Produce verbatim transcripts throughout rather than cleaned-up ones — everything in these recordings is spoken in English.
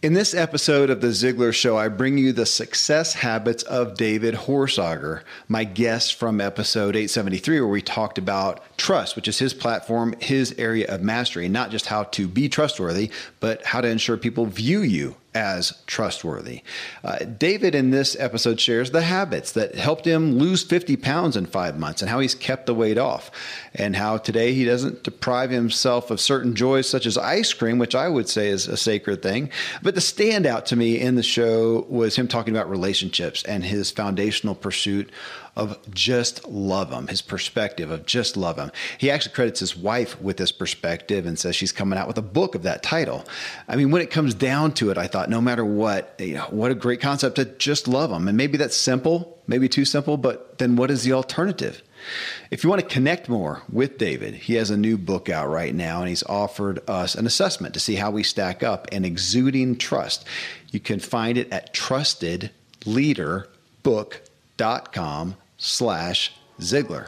In this episode of The Ziglar Show, I bring you the success habits of David Horsager, my guest from episode eight seventy-three, where we talked about trust, which is his platform, his area of mastery, not just how to be trustworthy, but how to ensure people view you as trustworthy. Uh, David in this episode shares the habits that helped him lose fifty pounds in five months and how he's kept the weight off, and how today he doesn't deprive himself of certain joys such as ice cream, which I would say is a sacred thing. But the standout to me in the show was him talking about relationships and his foundational pursuit of just love him, his perspective of just love him. He actually credits his wife with this perspective and says she's coming out with a book of that title. I mean, when it comes down to it, I thought no matter what, you know, what a great concept to just love him. And maybe that's simple, maybe too simple, but then what is the alternative? If you want to connect more with David, he has a new book out right now, and he's offered us an assessment to see how we stack up in exuding trust. You can find it at trusted leader book dot com slash Ziglar.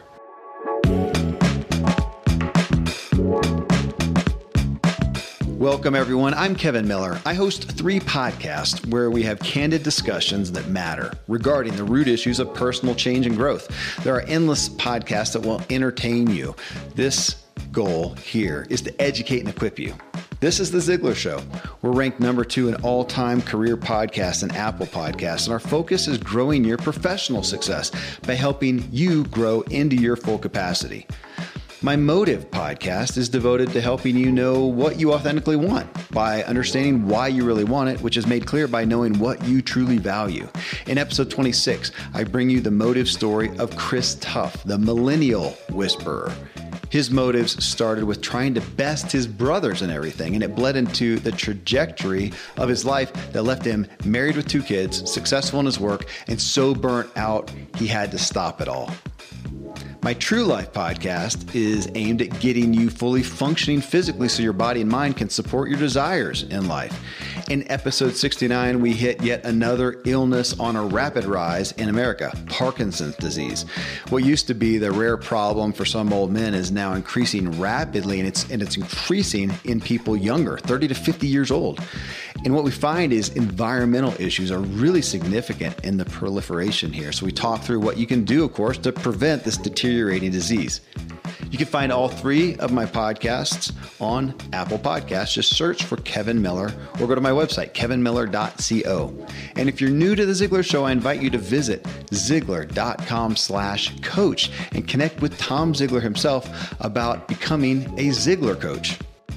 Welcome, everyone. I'm Kevin Miller. I host three podcasts where we have candid discussions that matter regarding the root issues of personal change and growth. There are endless podcasts that will entertain you. This goal here is to educate and equip you. This is The Ziglar Show. We're ranked number two in all-time career podcasts in Apple Podcasts, and our focus is growing your professional success by helping you grow into your full capacity. My Motive podcast is devoted to helping you know what you authentically want by understanding why you really want it, which is made clear by knowing what you truly value. In episode twenty-six, I bring you the motive story of Chris Tuff, the millennial whisperer. His motives started with trying to best his brothers and everything, and it bled into the trajectory of his life that left him married with two kids, successful in his work, and so burnt out he had to stop it all. My True Life podcast is aimed at getting you fully functioning physically so your body and mind can support your desires in life. In episode sixty-nine, we hit yet another illness on a rapid rise in America, Parkinson's disease. What used to be the rare problem for some old men is now increasing rapidly, and it's and it's increasing in people younger, thirty to fifty years old. And what we find is environmental issues are really significant in the proliferation here. So we talk through what you can do, of course, to prevent this deteriorating disease. You can find all three of my podcasts on Apple Podcasts. Just search for Kevin Miller or go to my website, kevin miller dot co. And if you're new to The Ziglar Show, I invite you to visit ziglar dot com slash coach and connect with Tom Ziglar himself about becoming a Ziglar coach.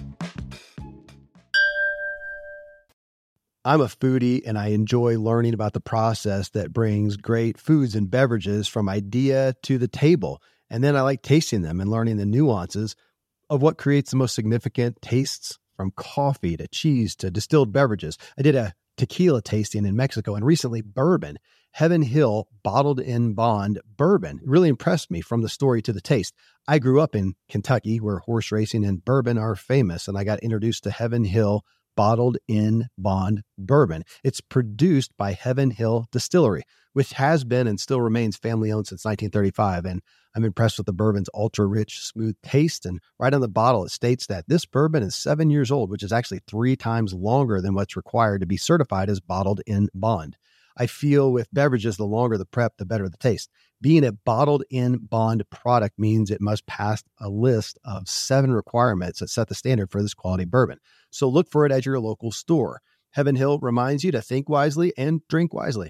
I'm a foodie, and I enjoy learning about the process that brings great foods and beverages from idea to the table. And then I like tasting them and learning the nuances of what creates the most significant tastes, from coffee to cheese to distilled beverages. I did a tequila tasting in Mexico, and recently bourbon. Heaven Hill Bottled in Bond bourbon really impressed me from the story to the taste. I grew up in Kentucky, where horse racing and bourbon are famous, and I got introduced to Heaven Hill Bottled in Bond bourbon. It's produced by Heaven Hill Distillery, which has been and still remains family-owned since nineteen thirty-five. And I'm impressed with the bourbon's ultra-rich, smooth taste. And right on the bottle, it states that this bourbon is seven years old, which is actually three times longer than what's required to be certified as Bottled in Bond. I feel with beverages, the longer the prep, the better the taste. Being a Bottled in Bond product means it must pass a list of seven requirements that set the standard for this quality bourbon. So look for it at your local store. Heaven Hill reminds you to think wisely and drink wisely.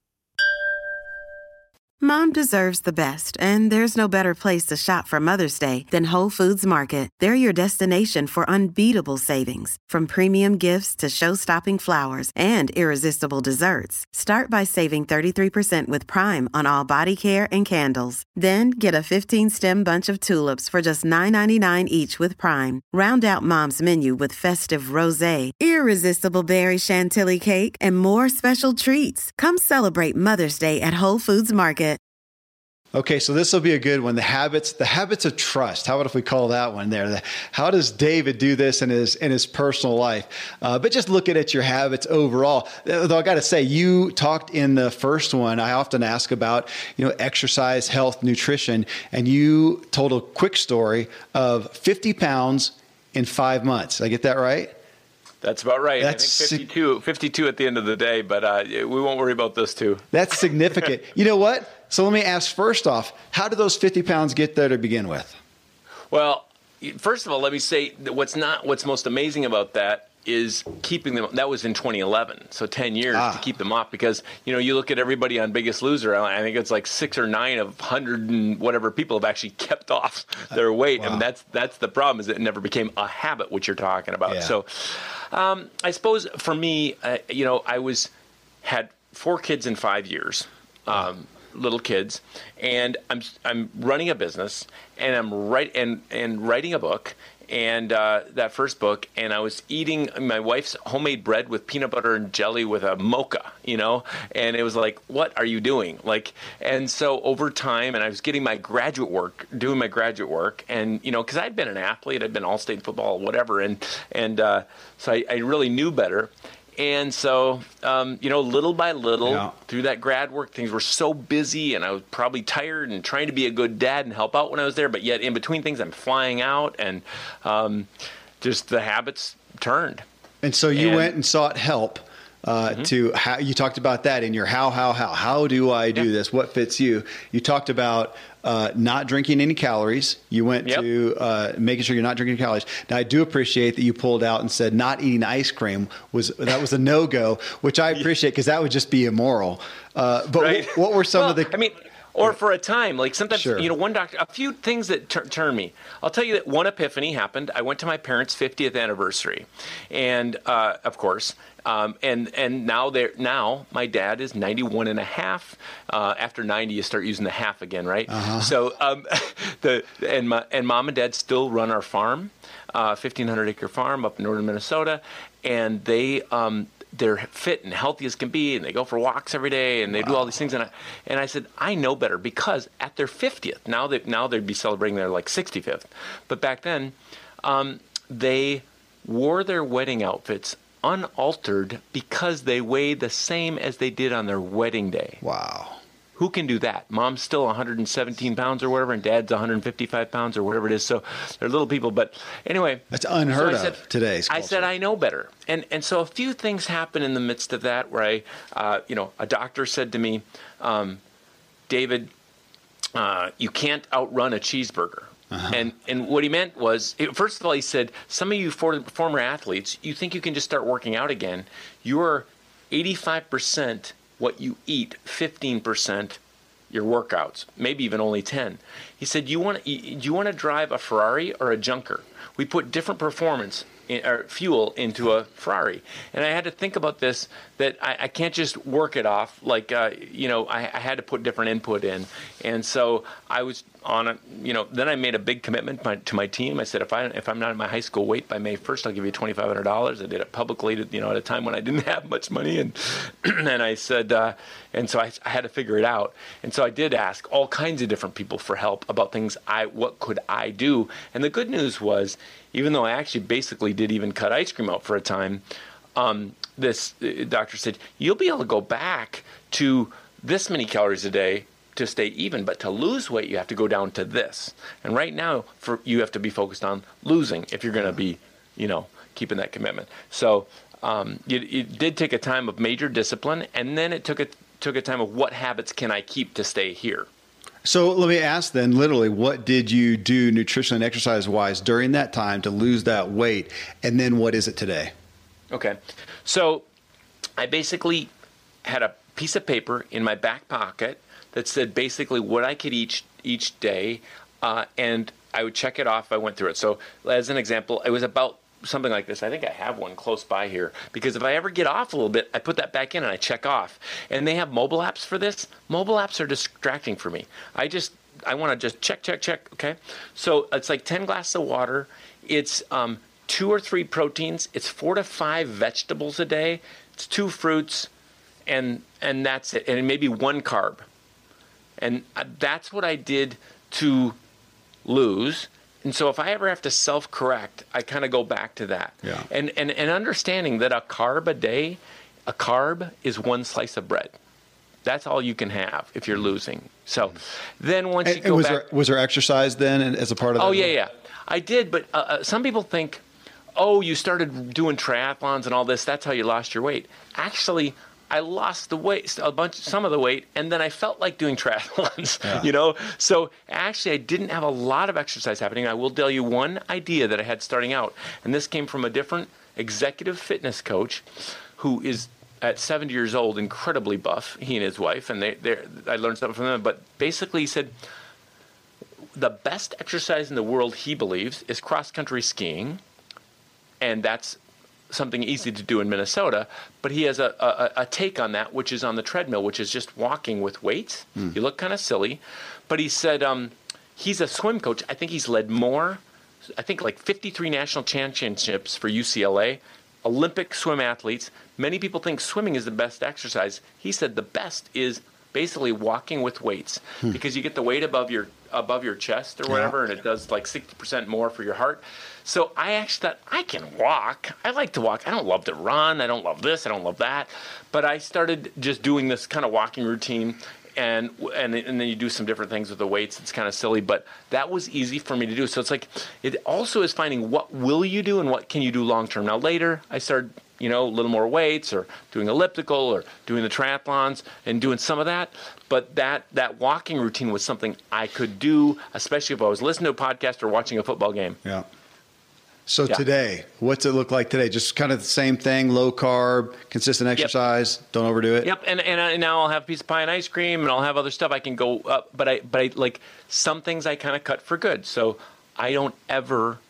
Mom deserves the best, and there's no better place to shop for Mother's Day than Whole Foods Market. They're your destination for unbeatable savings, from premium gifts to show-stopping flowers and irresistible desserts. Start by saving thirty-three percent with Prime on all body care and candles. Then get a fifteen-stem bunch of tulips for just nine ninety-nine each with Prime. Round out Mom's menu with festive rosé, irresistible berry chantilly cake, and more special treats. Come celebrate Mother's Day at Whole Foods Market. Okay, so this will be a good one. The habits, the habits of trust. How about if we call that one there? The, how does David do this in his in his personal life? Uh, but just looking at your habits overall. Though I got to say, you talked in the first one. I often ask about you know exercise, health, nutrition, and you told a quick story of fifty pounds in five months. Did I get that right? That's about right. That's I think fifty-two, fifty-two at the end of the day, but uh, we won't worry about those two. That's significant. You know what? So let me ask first off, how did those fifty pounds get there to begin with? Well, first of all, let me say that what's not what's most amazing about that is keeping them. That was in twenty eleven, so ten years ah. to keep them off. Because you know, you look at everybody on Biggest Loser. I think it's like six or nine of hundred and whatever people have actually kept off their weight, wow. and that's that's the problem. Is it never became a habit, which you're talking about. Yeah. So, um, I suppose for me, uh, you know, I was had four kids in five years. Um, little kids, and I'm I'm running a business, and I'm write and and writing a book, and uh, that first book, and I was eating my wife's homemade bread with peanut butter and jelly with a mocha, you know, and it was like, what are you doing? Like, and so over time, and I was getting my graduate work, doing my graduate work, and you know, because I'd been an athlete, I'd been all-state football, whatever, and and uh, so I, I really knew better. And so, um, you know, little by little, yeah. through that grad work, things were so busy, and I was probably tired and trying to be a good dad and help out when I was there. But yet, in between things, I'm flying out, and um, just the habits turned. And so you and, went and sought help. Uh, mm-hmm. To how you talked about that in your how, how, how, how do I do yeah. this? What fits you? You talked about uh, not drinking any calories. You went yep. to uh, making sure you're not drinking calories. Now, I do appreciate that you pulled out and said not eating ice cream was that was a no-go, which I appreciate because that would just be immoral. Uh, but right. w- what were some well, of the? I mean. Or for a time, like sometimes, sure. you know, one doctor, a few things that tur- turn me. I'll tell you that one epiphany happened. I went to my parents' fiftieth anniversary, and uh, of course, um, and and now they're now my dad is ninety-one and a half. Uh, after ninety, you start using the half again, right? Uh-huh. So um, the and my and mom and dad still run our farm, uh, fifteen hundred acre farm up in northern Minnesota, and they. Um, They're fit and healthy as can be, and they go for walks every day, and they wow. do all these things. And I, and I said, I know better because at their fiftieth, now they now they'd be celebrating their like sixty-fifth, but back then, um, they wore their wedding outfits unaltered because they weighed the same as they did on their wedding day. Wow. Who can do that? Mom's still one hundred seventeen pounds or whatever, and Dad's one hundred fifty-five pounds or whatever it is. So they're little people. But anyway. That's unheard so of said, today's culture. I said, I know better. And and so a few things happened in the midst of that where I, uh, you know, a doctor said to me, um, David, uh, you can't outrun a cheeseburger. Uh-huh. And and what he meant was, first of all, he said, some of you for, former athletes, you think you can just start working out again. You're eighty-five percent what you eat, fifteen percent your workouts, maybe even only ten. He said, you want do you want to drive a Ferrari or a junker? We put different performance in, or fuel into a Ferrari. And I had to think about this, that I, I can't just work it off. Like, uh, you know, I, I had to put different input in. And so I was on a, you know, then I made a big commitment my, to my team. I said, if, I, if I'm not at my high school weight by May first, I'll give you twenty-five hundred dollars. I did it publicly, you know, at a time when I didn't have much money. And and I said, uh, and so I, I had to figure it out. And so I did ask all kinds of different people for help about things I, what could I do? And the good news was, even though I actually basically did even cut ice cream out for a time, um, this uh, doctor said, you'll be able to go back to this many calories a day to stay even, but to lose weight, you have to go down to this. And right now, for you have to be focused on losing if you're going to be, you know, keeping that commitment. So um, it, it did take a time of major discipline, and then it took a took a time of what habits can I keep to stay here. So let me ask then, literally, what did you do nutrition and exercise-wise during that time to lose that weight? And then what is it today? Okay. So I basically had a piece of paper in my back pocket that said basically what I could eat each day, uh, and I would check it off. I went through it. So as an example, it was about something like this. I think I have one close by here, because if I ever get off a little bit, I put that back in and I check off. And they have mobile apps for this. Mobile apps are distracting for me. I just, I want to just check, check, check, okay? So it's like ten glasses of water. It's um, two or three proteins. It's four to five vegetables a day. It's two fruits, and and that's it. And maybe one carb. And that's what I did to lose. And so if I ever have to self-correct, I kind of go back to that. Yeah. And, and and understanding that a carb a day, a carb is one slice of bread. That's all you can have if you're losing. So then once and, you go was back... There, was there exercise then as a part of that? Oh, yeah, yeah. I did, but uh, uh, some people think, oh, you started doing triathlons and all this, that's how you lost your weight. Actually, I lost the weight, a bunch, some of the weight, and then I felt like doing triathlons, yeah. you know? So actually, I didn't have a lot of exercise happening. I will tell you one idea that I had starting out, and this came from a different executive fitness coach who is at seventy years old, incredibly buff, he and his wife, and they, I learned something from them. But basically, he said the best exercise in the world, he believes, is cross-country skiing, and that's something easy to do in Minnesota, but he has a, a, a take on that, which is on the treadmill, which is just walking with weights. Mm. You look kind of silly, but he said um, he's a swim coach. I think he's led more, I think like fifty-three national championships for U C L A, Olympic swim athletes. Many people think swimming is the best exercise. He said the best is basically walking with weights hmm. because you get the weight above your above your chest or whatever, yeah. and it does like sixty percent more for your heart. So I actually thought, I can walk. I like to walk. I don't love to run. I don't love this. I don't love that. But I started just doing this kind of walking routine, and and and then you do some different things with the weights. It's kind of silly, but that was easy for me to do. So it's like, it also is finding what will you do and what can you do long term. Now later, I started, you know, a little more weights or doing elliptical or doing the triathlons and doing some of that. But that, that walking routine was something I could do, especially if I was listening to a podcast or watching a football game. Yeah. So yeah. today, what's it look like today? Just kind of the same thing, low carb, consistent exercise, yep. don't overdo it? Yep, and, and, I, and now I'll have a piece of pie and ice cream, and I'll have other stuff I can go up. But I, but I like, some things I kind of cut for good. So I don't ever...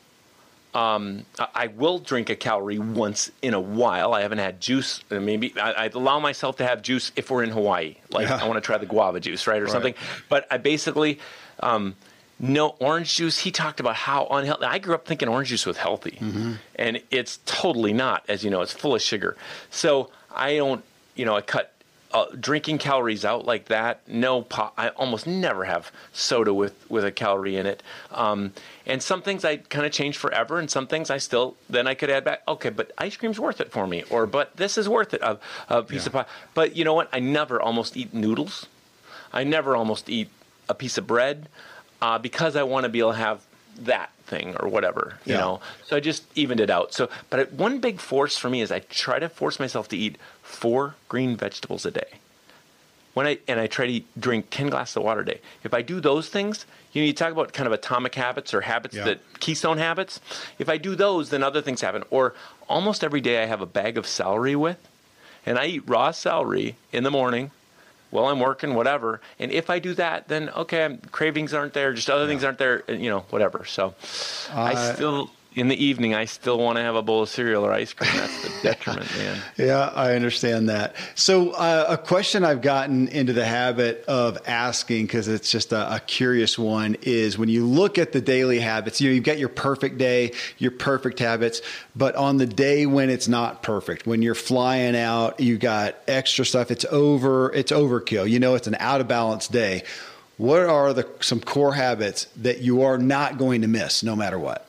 Um, I will drink a calorie once in a while. I haven't had juice. Maybe I, I allow myself to have juice if we're in Hawaii. Like yeah. I want to try the guava juice, right, or right. something. But I basically, um, no orange juice. He talked about how unhealthy. I grew up thinking orange juice was healthy, mm-hmm. and it's totally not. As you know, it's full of sugar. So I don't, you know, I cut uh, drinking calories out like that. No, pop, I almost never have soda with, with a calorie in it. Um, and some things I kind of changed forever, and some things I still, then I could add back, okay, but ice cream's worth it for me, or but this is worth it, a, a piece yeah. of pie. But you know what? I never almost eat noodles. I never almost eat a piece of bread uh, because I want to be able to have that thing or whatever, you yeah. know. So I just evened it out. So, but one big force for me is I try to force myself to eat four green vegetables a day. When I and I try to eat, drink ten glasses of water a day. If I do those things, you know, you talk about kind of atomic habits or habits yeah. that keystone habits. If I do those, then other things happen. Or almost every day I have a bag of celery with, and I eat raw celery in the morning while I'm working, whatever. And if I do that, then okay, I'm, cravings aren't there, just other yeah. things aren't there, you know, whatever. So uh, I still. In the evening, I still want to have a bowl of cereal or ice cream. That's the detriment, man. Yeah, I understand that. So uh, a question I've gotten into the habit of asking, because it's just a, a curious one, is when you look at the daily habits, you know, you've got your perfect day, your perfect habits, but on the day when it's not perfect, when you're flying out, you got extra stuff, it's over, it's overkill. You know, it's an out of balance day. What are the some core habits that you are not going to miss no matter what?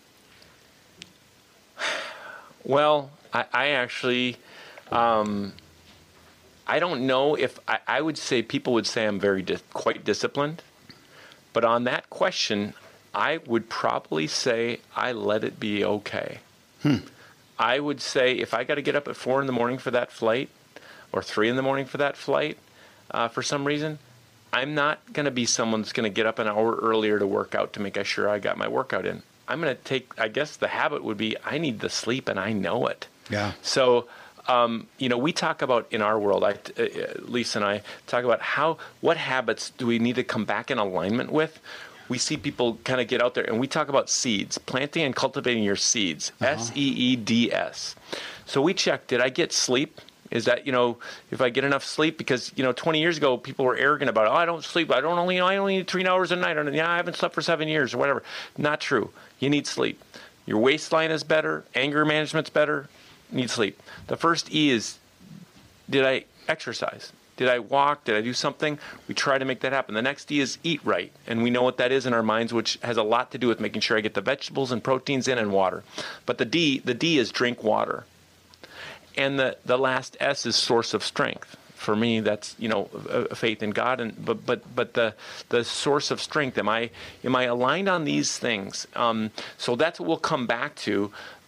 Well, I, I actually, um, I don't know if I, I would say people would say I'm very di- quite disciplined, but on that question, I would probably say I let it be okay. Hmm. I would say if I got to get up at four in the morning for that flight, or three in the morning for that flight, uh, for some reason, I'm not going to be someone that's going to get up an hour earlier to work out to make sure I got my workout in. I'm going to take, I guess the habit would be, I need the sleep and I know it. Yeah. So, um, you know, we talk about in our world, I, uh, Lisa and I talk about how, what habits do we need to come back in alignment with? We see people kind of get out there and we talk about seeds, planting and cultivating your seeds, uh-huh. S E E D S. So we check, did I get sleep? Is that, you know, if I get enough sleep? Because, you know, twenty years ago, people were arrogant about, oh, I don't sleep. I don't only, I only need three hours a night. Or, yeah, I haven't slept for seven years or whatever. Not true. You need sleep. Your waistline is better. Anger management's better. You need sleep. The first E is, did I exercise? Did I walk? Did I do something? We try to make that happen. The next D is eat right. And we know what that is in our minds, which has a lot to do with making sure I get the vegetables and proteins in and water. But the D, the D is drink water. And the, the last S is source of strength. For me, that's, you know, a, a faith in God. And but but but the the source of strength. Am I am I aligned on these things? Um, so that's what we'll come back to.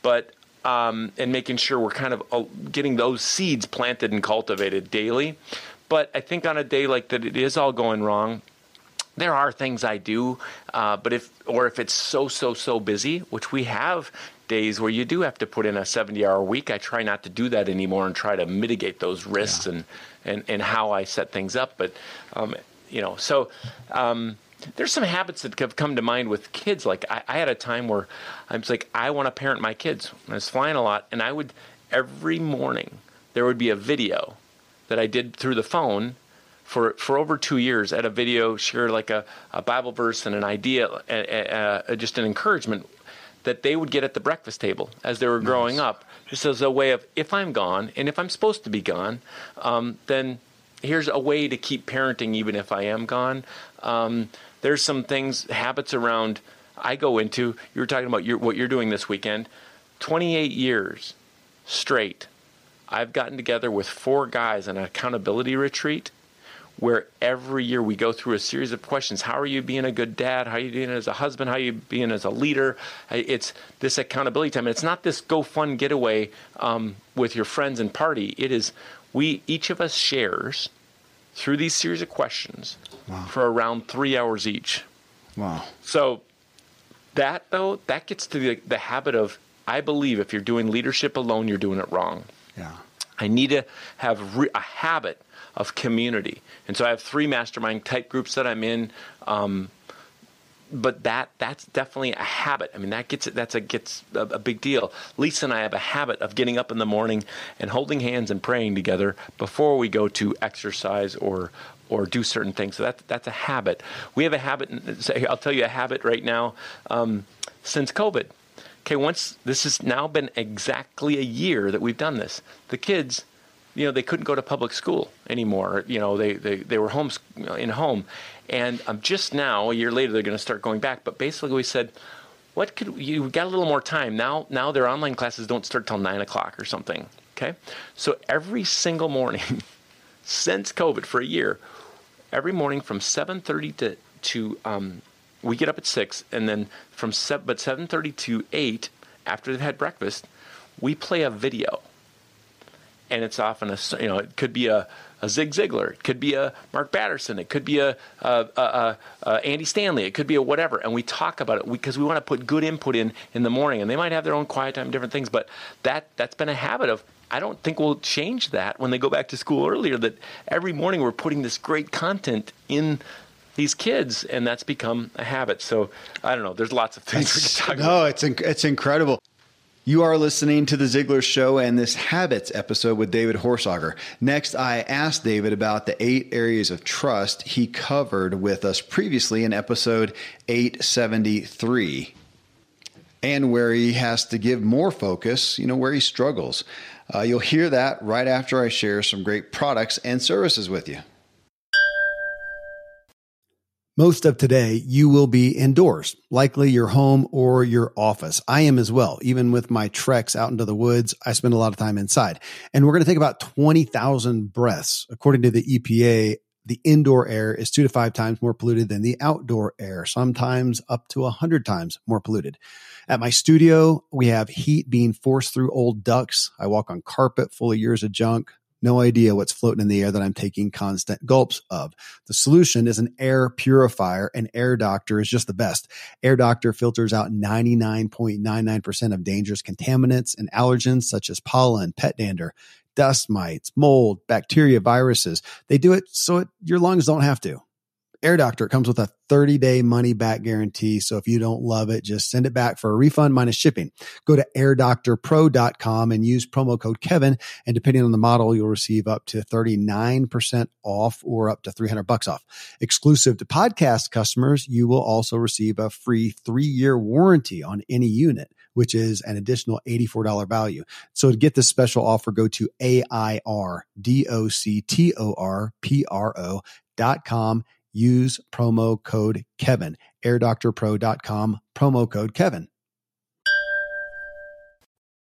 but um, and making sure we're kind of uh, getting those seeds planted and cultivated daily. But I think on a day like that, it is all going wrong. There are things I do, uh, but if or if it's so, so, so busy, which we have days where you do have to put in a seventy-hour week, I try not to do that anymore and try to mitigate those risks yeah. and, and, and how I set things up. But, um, you know, so um, there's some habits that have come to mind with kids. Like I, I had a time where I was like, I want to parent my kids. I was flying a lot, and I would, every morning, there would be a video that I did through the phone for for over two years at a video, share like a, a Bible verse and an idea, uh, uh, just an encouragement that they would get at the breakfast table as they were nice. growing up, just as a way of, if I'm gone, and if I'm supposed to be gone, um, then here's a way to keep parenting even if I am gone. Um, there's some things, habits around I go into, you were talking about your, what you're doing this weekend, twenty-eight years straight, I've gotten together with four guys on an accountability retreat where every year we go through a series of questions. How are you being a good dad? How are you doing as a husband? How are you being as a leader? It's this accountability time. It's not this go fun getaway um, with your friends and party. It is we, each of us shares through these series of questions wow. for around three hours each. Wow. So that, though, that gets to the, the habit of, I believe if you're doing leadership alone, you're doing it wrong. Yeah. I need to have re- a habit of community. And so I have three mastermind type groups that I'm in. Um, but that that's definitely a habit. I mean, that gets that's a gets a, a big deal. Lisa and I have a habit of getting up in the morning and holding hands and praying together before we go to exercise or or do certain things. So that that's a habit. We have a habit. I'll tell you a habit right now. Um, since COVID. Okay, once this has now been exactly a year that we've done this. The kids, you know, they couldn't go to public school anymore. You know, they they, they were home in home, and um, just now, a year later, they're going to start going back. But basically, we said, what could you got a little more time now? Now their online classes don't start till nine o'clock or something. Okay, so every single morning since COVID for a year, every morning from seven thirty to to um, we get up at six, and then from seven, but seven thirty to eight, after they've had breakfast, we play a video. And it's often a, you know, it could be a, a Zig Ziglar, it could be a Mark Batterson, it could be a, a, a, a Andy Stanley, it could be a whatever. And we talk about it because we, we want to put good input in in the morning. And they might have their own quiet time, different things, but that that's been a habit of. I don't think we'll change that when they go back to school earlier. That every morning we're putting this great content in these kids, and that's become a habit. So I don't know. There's lots of things it's, we can talk no, about. No, it's it's incredible. You are listening to The Ziglar Show and this Habits episode with David Horsager. Next, I asked David about the eight areas of trust he covered with us previously in episode eight seventy-three, and where he has to give more focus, you know, where he struggles. Uh, you'll hear that right after I share some great products and services with you. Most of today, you will be indoors, likely your home or your office. I am as well. Even with my treks out into the woods, I spend a lot of time inside. And we're going to think about twenty thousand breaths. According to the E P A, the indoor air is two to five times more polluted than the outdoor air, sometimes up to one hundred times more polluted. At my studio, we have heat being forced through old ducts. I walk on carpet full of years of junk. No idea what's floating in the air that I'm taking constant gulps of. The solution is an air purifier, and Air Doctor is just the best. Air Doctor filters out ninety-nine point nine nine percent of dangerous contaminants and allergens such as pollen, pet dander, dust mites, mold, bacteria, viruses. They do it so it, your lungs don't have to. Air Doctor comes with a thirty-day money-back guarantee, so if you don't love it, just send it back for a refund minus shipping. Go to air doctor pro dot com and use promo code Kevin, and depending on the model, you'll receive up to thirty-nine percent off or up to three hundred bucks off. Exclusive to podcast customers, you will also receive a free three-year warranty on any unit, which is an additional eighty-four dollars value. So to get this special offer, go to A I R D O C T O R P R O dot com. Use promo code Kevin, air doctor pro dot com, promo code Kevin.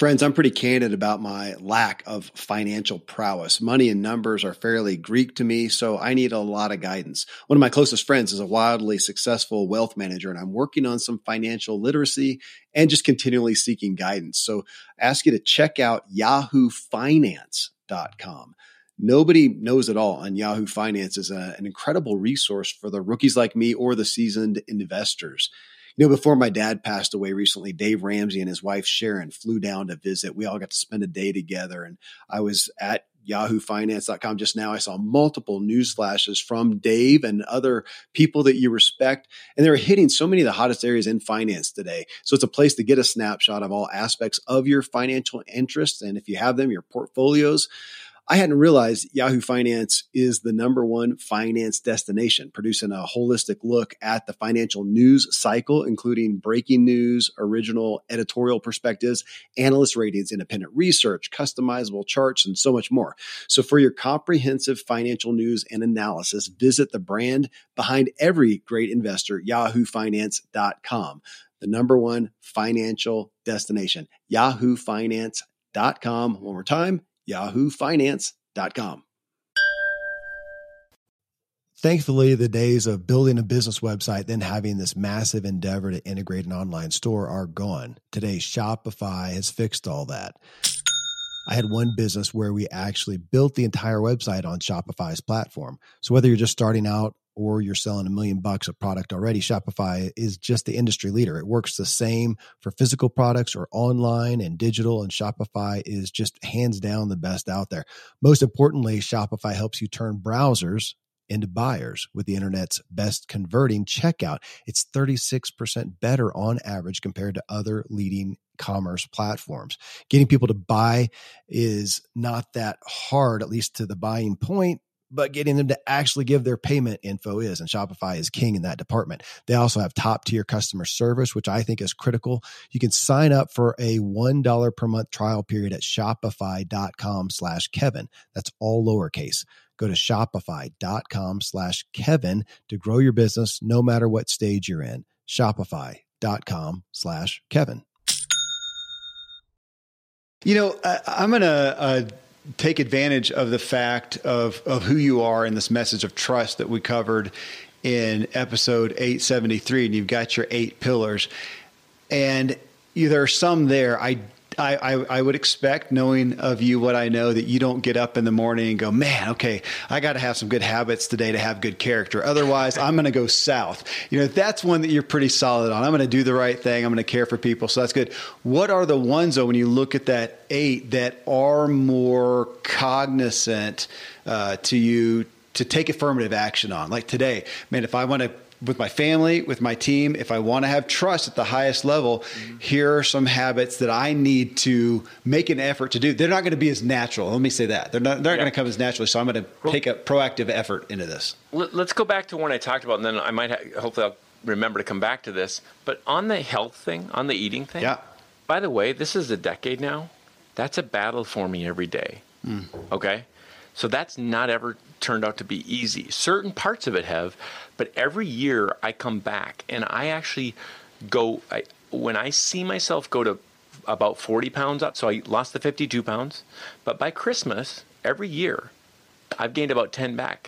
Friends, I'm pretty candid about my lack of financial prowess. Money and numbers are fairly Greek to me, so I need a lot of guidance. One of my closest friends is a wildly successful wealth manager, and I'm working on some financial literacy and just continually seeking guidance. So I ask you to check out yahoo finance dot com. Nobody knows it all, and Yahoo Finance is a, an incredible resource for the rookies like me or the seasoned investors. You know, before my dad passed away recently, Dave Ramsey and his wife Sharon flew down to visit. We all got to spend a day together, and I was at yahoo finance dot com just now. I saw multiple news flashes from Dave and other people that you respect, and they're hitting so many of the hottest areas in finance today. So it's a place to get a snapshot of all aspects of your financial interests, and if you have them, your portfolios. I hadn't realized Yahoo Finance is the number one finance destination, producing a holistic look at the financial news cycle, including breaking news, original editorial perspectives, analyst ratings, independent research, customizable charts, and so much more. So for your comprehensive financial news and analysis, visit the brand behind every great investor, yahoo finance dot com, the number one financial destination, yahoo finance dot com. One more time, yahoo finance dot com. Thankfully, the days of building a business website, then having this massive endeavor to integrate an online store are gone. Today, Shopify has fixed all that. I had one business where we actually built the entire website on Shopify's platform. So whether you're just starting out or you're selling a million bucks of product already, Shopify is just the industry leader. It works the same for physical products or online and digital, and Shopify is just hands down the best out there. Most importantly, Shopify helps you turn browsers into buyers with the internet's best converting checkout. It's thirty-six percent better on average compared to other leading commerce platforms. Getting people to buy is not that hard, at least to the buying point, but getting them to actually give their payment info is, and Shopify is king in that department. They also have top tier customer service, which I think is critical. You can sign up for a one dollar per month trial period at shopify.com slash Kevin. That's all lowercase. Go to shopify.com slash Kevin to grow your business no matter what stage you're in. Shopify.com slash Kevin. You know, I, I'm going to uh, take advantage of the fact of, of who you are in this message of trust that we covered in episode eight seventy-three, and you've got your eight pillars. And you, there are some there. I I, I, I would expect, knowing of you what I know, that you don't get up in the morning and go, man, okay, I got to have some good habits today to have good character. Otherwise, I'm going to go south. You know, that's one that you're pretty solid on. I'm going to do the right thing. I'm going to care for people. So that's good. What are the ones, though, when you look at that eight, that are more cognizant uh, to you to take affirmative action on? Like today, man, if I want to, with my family, with my team, if I want to have trust at the highest level, mm-hmm. here are some habits that I need to make an effort to do. They're not going to be as natural. Let me say that. They're not, they're not yeah. going to come as naturally. So I'm going to take a proactive effort into this. Let's go back to one I talked about, and then I might have, hopefully I'll remember to come back to this. But on the health thing, on the eating thing, yeah. by the way, this is a decade now. That's a battle for me every day. Mm. Okay? So that's not ever turned out to be easy. Certain parts of it have, but every year I come back and I actually go, I, when I see myself go to about forty pounds up, so I lost the fifty-two pounds, but by Christmas, every year, I've gained about ten back.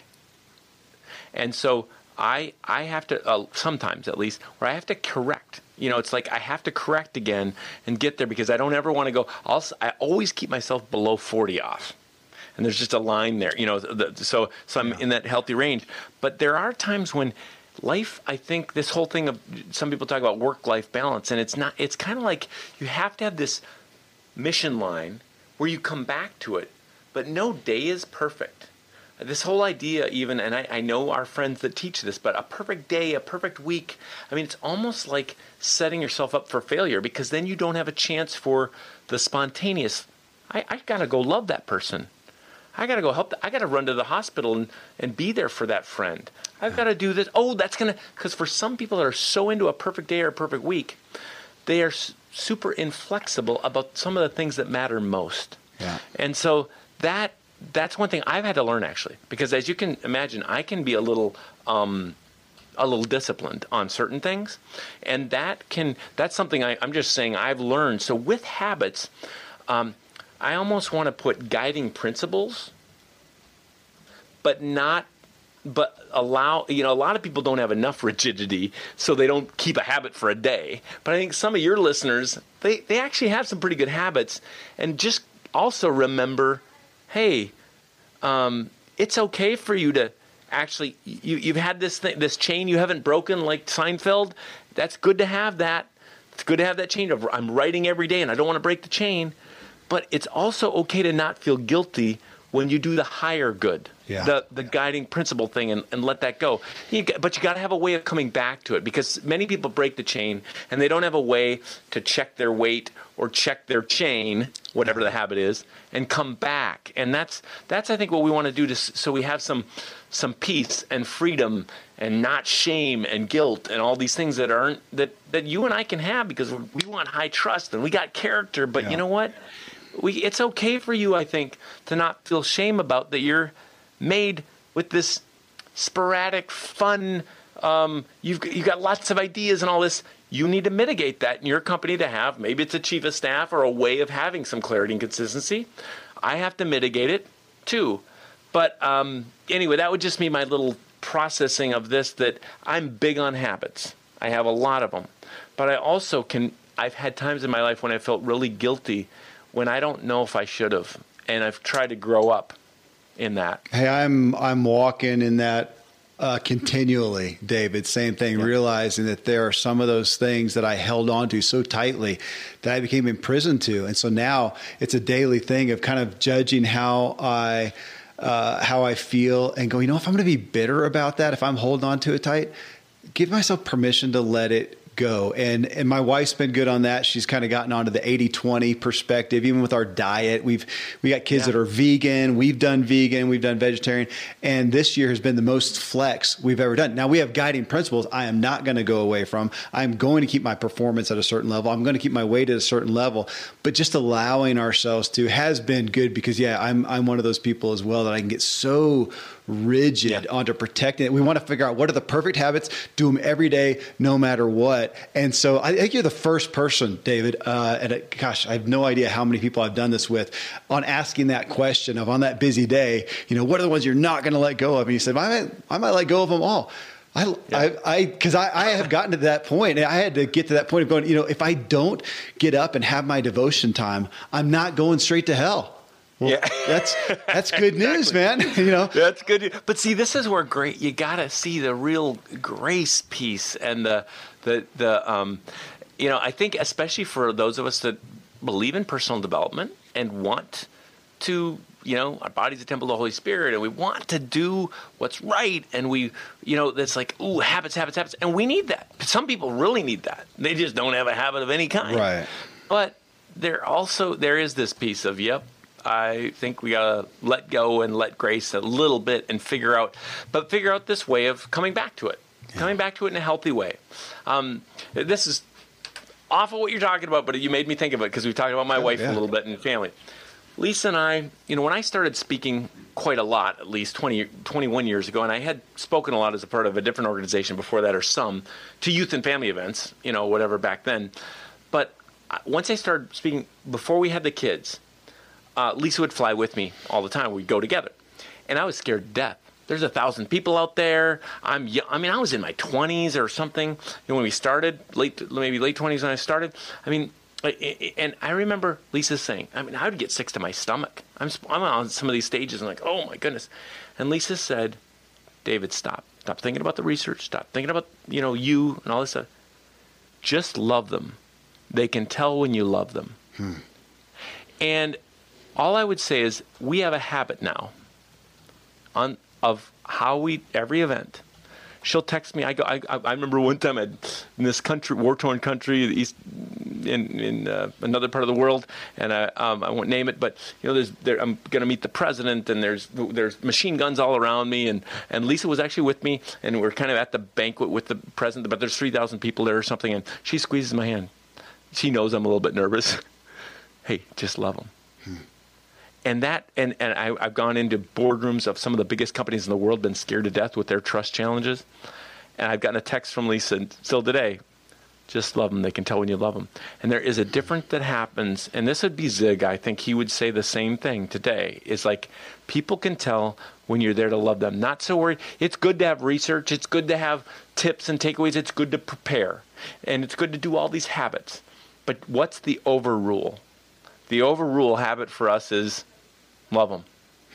And so I I have to, uh, sometimes at least, where I have to correct. You know, it's like I have to correct again and get there because I don't ever want to go, I'll, I always keep myself below forty off. And there's just a line there, you know, the, so so I'm yeah. in that healthy range. But there are times when life, I think this whole thing of, some people talk about work-life balance, and it's not, it's kind of like you have to have this mission line where you come back to it, but no day is perfect. This whole idea even, and I, I know our friends that teach this, but a perfect day, a perfect week, I mean, it's almost like setting yourself up for failure because then you don't have a chance for the spontaneous, I, I got to go love that person. I got to go help. The, I got to run to the hospital and, and be there for that friend. I've got to do this. Oh, that's going to, because for some people that are so into a perfect day or a perfect week, they are s- super inflexible about some of the things that matter most. Yeah. And so that that's one thing I've had to learn, actually, because as you can imagine, I can be a little um, a little disciplined on certain things. And that can, that's something I, I'm just saying I've learned. So with habits, Um, I almost want to put guiding principles, but not, but allow, you know, a lot of people don't have enough rigidity, so they don't keep a habit for a day. But I think some of your listeners, they, they actually have some pretty good habits. And just also remember, hey, um, it's okay for you to actually, you, you've had this thing, this chain you haven't broken like Seinfeld. That's good to have that. It's good to have that chain of I'm writing every day and I don't want to break the chain. But it's also okay to not feel guilty when you do the higher good, yeah. the the guiding principle thing, and, and let that go. You, but you got to have a way of coming back to it, because many people break the chain and they don't have a way to check their weight or check their chain, whatever the habit is, and come back. And that's that's I think what we want to do to so we have some some peace and freedom and not shame and guilt and all these things that aren't that that you and I can have, because we want high trust and we got character. But yeah. you know what? We, it's okay for you, I think, to not feel shame about that you're made with this sporadic, fun, um, you've, you've got lots of ideas and all this. You need to mitigate that in your company to have, maybe it's a chief of staff or a way of having some clarity and consistency. I have to mitigate it too. But um, anyway, that would just be my little processing of this, that I'm big on habits. I have a lot of them. But I also can, I've had times in my life when I felt really guilty when I don't know if I should have, and I've tried to grow up in that. Hey, I'm I'm walking in that uh, continually, David. Same thing, yeah. Realizing that there are some of those things that I held on to so tightly that I became imprisoned to, and so now it's a daily thing of kind of judging how I uh, how I feel and go, you know, if I'm going to be bitter about that, if I'm holding on to it tight, give myself permission to let it go. And and my wife's been good on that. She's kind of gotten onto the eighty twenty perspective, even with our diet. We've we got kids yeah. that are vegan. We've done vegan. We've done vegetarian. And this year has been the most flex we've ever done. Now, we have guiding principles I am not going to go away from. I'm going to keep my performance at a certain level. I'm going to keep my weight at a certain level. But just allowing ourselves to has been good, because, yeah, I'm I'm one of those people as well that I can get so rigid yeah. onto protecting it. We want to figure out what are the perfect habits, do them every day, no matter what. And so I think you're the first person, David, uh, and it, gosh, I have no idea how many people I've done this with, on asking that question of, on that busy day, you know, what are the ones you're not going to let go of? And you said, I might, I might let go of them all. I, yeah. I, I, cause I, I have gotten to that point, and I had to get to that point of going, you know, if I don't get up and have my devotion time, I'm not going straight to hell. Well, yeah, that's that's good exactly. news, man. You know, that's good. But see, this is where great you got to see the real grace piece and the the the um, you know, I think especially for those of us that believe in personal development and want to, you know, our body's a temple of the Holy Spirit, and we want to do what's right, and we, you know, that's like, ooh, habits, habits, habits, and we need that. Some people really need that. They just don't have a habit of any kind. Right. But there also there is this piece of, yep, I think we got to let go and let grace a little bit and figure out, but figure out this way of coming back to it, yeah. coming back to it in a healthy way. Um, this is awful what you're talking about, but you made me think of it because we've talked about my oh, wife yeah. a little bit and family. Lisa and I, you know, when I started speaking quite a lot, at least twenty, twenty-one years ago, and I had spoken a lot as a part of a different organization before that, or some, to youth and family events, you know, whatever back then. But once I started speaking, before we had the kids, Uh, Lisa would fly with me all the time. We'd go together. And I was scared to death. There's a thousand people out there. I'm, I mean, I was in my twenties or something, you know, when we started, late, maybe late twenties when I started. I mean, and I remember Lisa saying, I mean, I would get sick to my stomach. I'm, I'm on some of these stages and like, oh my goodness. And Lisa said, David, stop. Stop thinking about the research. Stop thinking about, you know, you and all this stuff. Just love them. They can tell when you love them. Hmm. And all I would say is we have a habit now on of how we, every event, she'll text me. I go. I, I remember one time I'd, in this country, war-torn country, the east, in in uh, another part of the world, and I um, I won't name it, but you know, there's there, I'm going to meet the president, and there's there's machine guns all around me, and, and Lisa was actually with me, and we're kind of at the banquet with the president, but there's three thousand people there or something, and she squeezes my hand. She knows I'm a little bit nervous. Hey, just love them. Hmm. And that, and, and I, I've gone into boardrooms of some of the biggest companies in the world, been scared to death with their trust challenges. And I've gotten a text from Lisa still today. Just love them. They can tell when you love them. And there is a difference that happens, and this would be Zig. I think he would say the same thing today. It's like people can tell when you're there to love them. Not so worried. It's good to have research. It's good to have tips and takeaways. It's good to prepare. And it's good to do all these habits. But what's the overrule? The overrule habit for us is love them.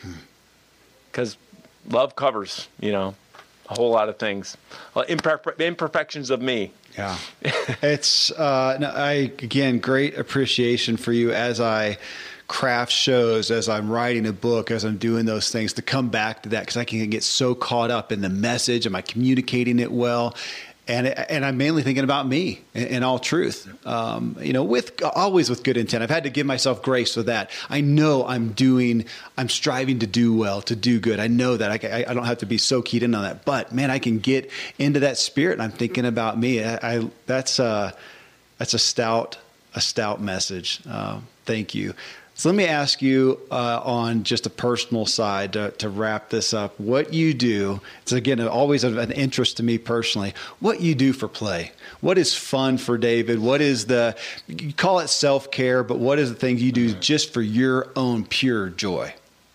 Because hmm. love covers, you know, a whole lot of things. Well, imperfe- imperfections of me. Yeah. It's, uh, no, I, again, great appreciation for you as I craft shows, as I'm writing a book, as I'm doing those things, to come back to that, because I can get so caught up in the message. Am I communicating it well? And and I'm mainly thinking about me in, in all truth, um, you know, with always with good intent. I've had to give myself grace with that. I know I'm doing, I'm striving to do well, to do good. I know that I, I don't have to be so keyed in on that. But man, I can get into that spirit, and I'm thinking about me. I, I that's a that's a stout a stout message. Uh, thank you. So let me ask you uh, on just a personal side to, to wrap this up, what you do. It's, again, always of an interest to me personally, what you do for play. What is fun for David? What is the, you call it self-care, but what is the things you do just for your own pure joy?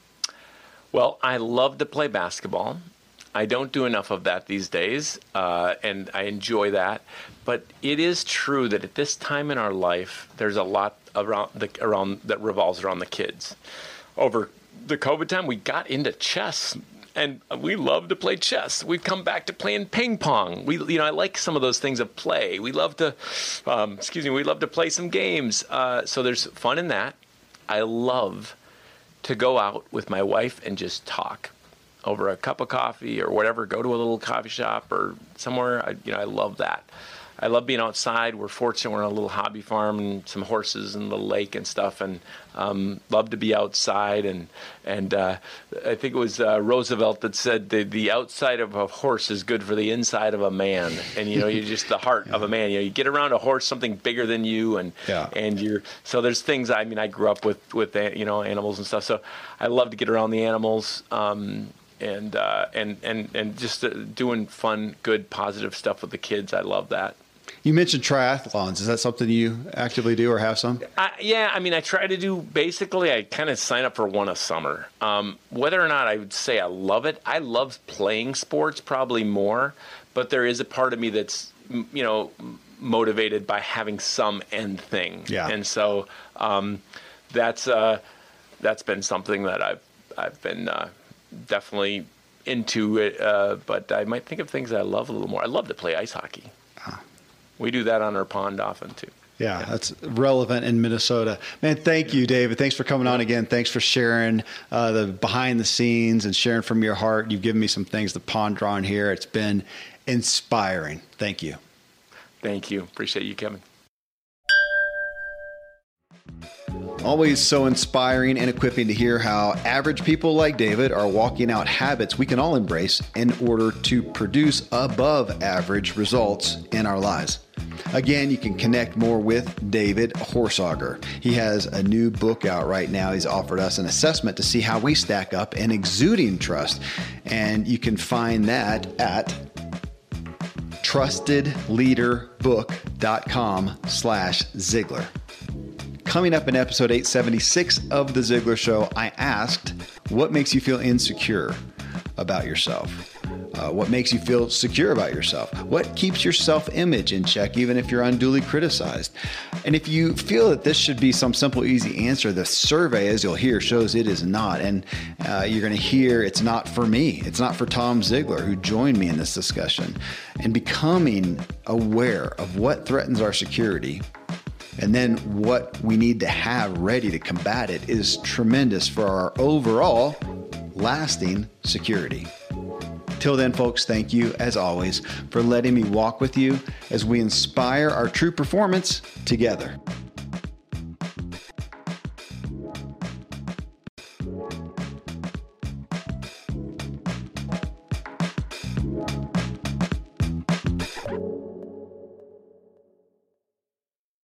Well, I love to play basketball. I don't do enough of that these days, uh, and I enjoy that. But it is true that at this time in our life, there's a lot around the around that revolves around the kids. Over the COVID time, we got into chess, and we love to play chess. We've come back to playing ping pong. We, you know, I like some of those things of play. We love to, um, excuse me, we love to play some games. Uh, so there's fun in that. I love to go out with my wife and just talk over a cup of coffee or whatever. Go to a little coffee shop or somewhere. I, you know, I love that. I love being outside. We're fortunate we're on a little hobby farm and some horses and the lake and stuff, and um, love to be outside. And and uh, I think it was uh, Roosevelt that said the, the outside of a horse is good for the inside of a man. And, you know, you're just the heart yeah. of a man. You know, you get around a horse, something bigger than you, and yeah. and you're, so there's things, I mean, I grew up with, with, you know, animals and stuff. So I love to get around the animals. Um, and, uh, and, and, and just uh, doing fun, good, positive stuff with the kids. I love that. You mentioned triathlons. Is that something you actively do or have some? Uh, yeah, I mean, I try to do, basically, I kind of sign up for one a summer. Um, whether or not I would say I love it, I love playing sports probably more, but there is a part of me that's, you know, motivated by having some end thing. Yeah. And so um, that's uh, that's been something that I've, I've been uh, definitely into it, uh, but I might think of things that I love a little more. I love to play ice hockey. Ah. We do that on our pond often, too. Yeah, yeah, that's relevant in Minnesota. Man, thank you, David. Thanks for coming on again. Thanks for sharing uh, the behind the scenes and sharing from your heart. You've given me some things to ponder on here. It's been inspiring. Thank you. Thank you. Appreciate you, Kevin. Always so inspiring and equipping to hear how average people like David are walking out habits we can all embrace in order to produce above average results in our lives. Again, you can connect more with David Horsager. He has a new book out right now. He's offered us an assessment to see how we stack up in exuding trust. And you can find that at trusted leader book dot com slash Ziglar. Coming up in episode eight seventy-six of The Ziglar Show, I asked, what makes you feel insecure about yourself? Uh, what makes you feel secure about yourself? What keeps your self-image in check, even if you're unduly criticized? And if you feel that this should be some simple, easy answer, the survey, as you'll hear, shows it is not. And uh, you're going to hear it's not for me. It's not for Tom Ziglar, who joined me in this discussion. And becoming aware of what threatens our security and then what we need to have ready to combat it is tremendous for our overall lasting security. Till then, folks, thank you, as always, for letting me walk with you as we inspire our true performance together.